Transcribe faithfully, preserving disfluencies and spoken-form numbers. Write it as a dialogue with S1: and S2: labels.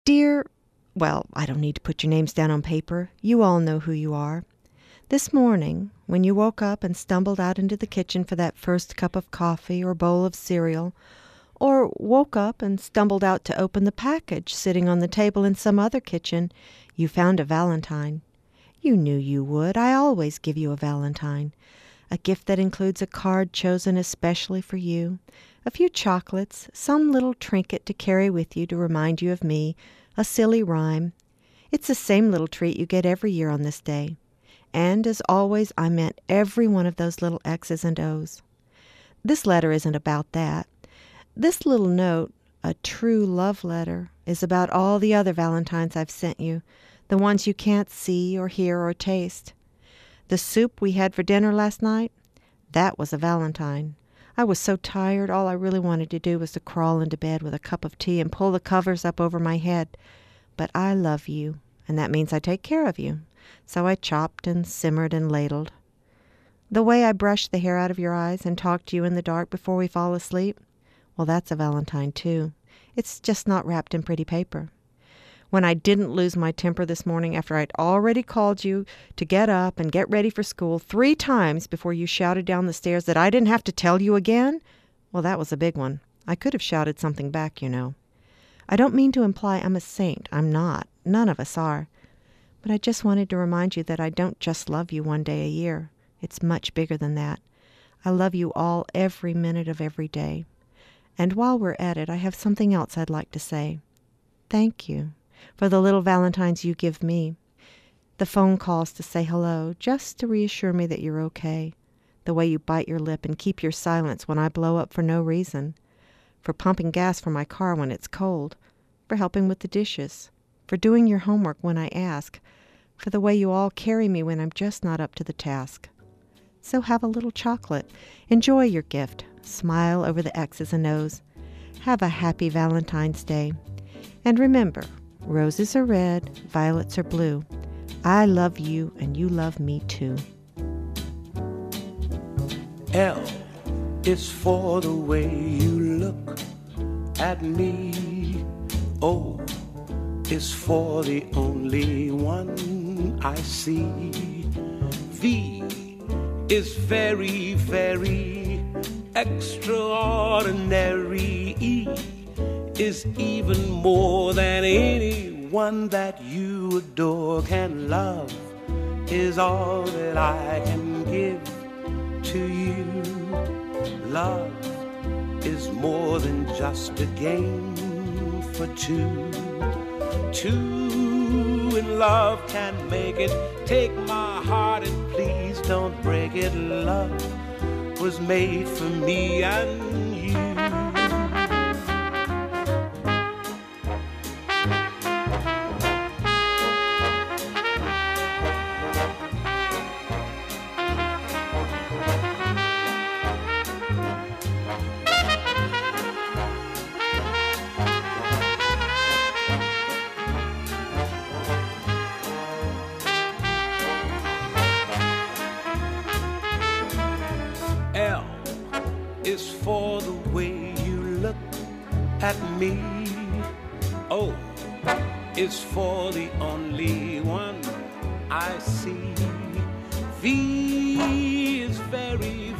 S1: Dear, well, I don't need to put your names down on paper. You all know who you are. This morning, when you woke up and stumbled out into the kitchen for that first cup of coffee or bowl of cereal, or woke up and stumbled out to open the package sitting on the table in some other kitchen, you found a valentine. You knew you would. I always give you a valentine. A gift that includes a card chosen especially for you, a few chocolates, some little trinket to carry with you to remind you of me, a silly rhyme. It's the same little treat you get every year on this day. And, as always, I meant every one of those little X's and O's. This letter isn't about that. This little note, a true love letter, is about all the other valentines I've sent you, the ones you can't see or hear or taste. The soup we had for dinner last night, that was a valentine. I was so tired, all I really wanted to do was to crawl into bed with a cup of tea and pull the covers up over my head. But I love you, and that means I take care of you. So I chopped and simmered and ladled. The way I brush the hair out of your eyes and talk to you in the dark before we fall asleep, well, that's a valentine too. It's just not wrapped in pretty paper. When I didn't lose my temper this morning after I'd already called you to get up and get ready for school three times before you shouted down the stairs that I didn't have to tell you again, well, that was a big one. I could have shouted something back, you know. I don't mean to imply I'm a saint. I'm not. None of us are. But I just wanted to remind you that I don't just love you one day a year. It's much bigger than that. I love you all every minute of every day. And while we're at it, I have something else I'd like to say. Thank you for the little valentines you give me. The phone calls to say hello, just to reassure me that you're okay. The way you bite your lip and keep your silence when I blow up for no reason. For pumping gas for my car when it's cold. For helping with the dishes. For doing your homework when I ask, for the way you all carry me when I'm just not up to the task. So have a little chocolate. Enjoy your gift. Smile over the X's and O's. Have a happy Valentine's Day. And remember, roses are red, violets are blue. I love you and you love me too.
S2: L is for the way you look at me. O is for the only one I see. V is very, very extraordinary. E is even more than anyone that you adore can love. Is all that I can give to you. Love is more than just a game for two. Two in love can make it. Take my heart and please don't break it. Love was made for me and you. L is for the way you look at me. O is for the only one I see. V is very,